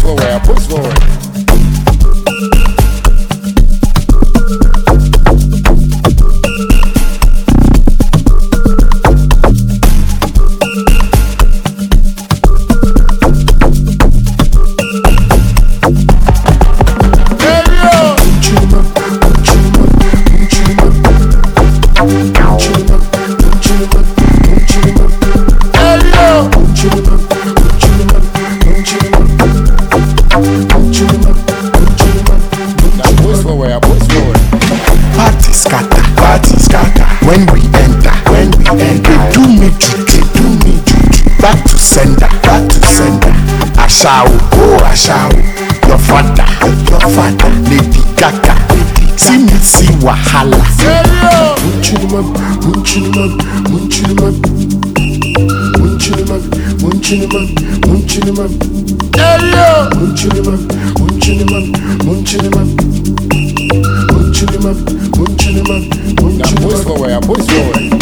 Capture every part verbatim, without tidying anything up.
forward, I push forward. Party scatter, party scatter. When we enter, when we enter, they do me juju, do me juju. Back to sender, back to sender. Ashao, oh Ashao, your father, your father. Lady Gaga, Lady see me see wahala. Munchunimab, munchunimab, munchunimab, munchunimab, munchunimab, munchunimab. Munchunimab, munchunimab, munchunimab. Munchunimab, munchunimab, munchunimab. Now push forward, I push forward.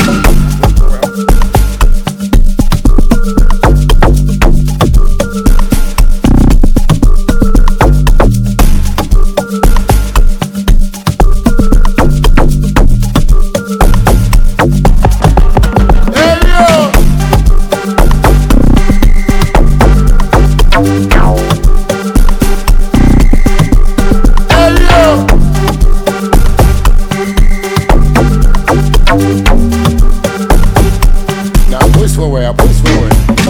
Push forward, I push forward.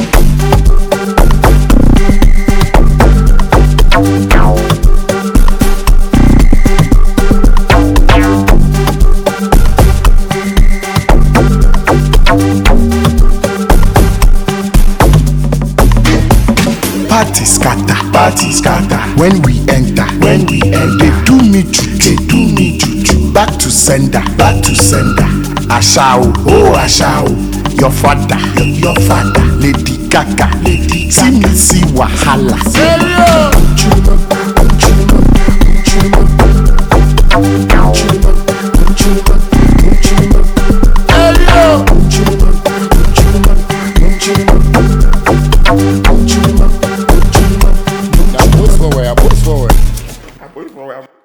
Party scatter, party scatter. When we enter, when we enter, they do me juju, they do me juju. Back to sender, back to sender. Ashao, oh Ashao, your father, your, your father. Lady Gaga, Lady Gaga. See me see wahala. Munchunimab, munchunimab, munchunimab, munchunimab, munchunimab, munchunimab. Munchunimab, munchunimab, munchunimab, munchunimab, munchunimab. Now push forward, I push forward. I push forward.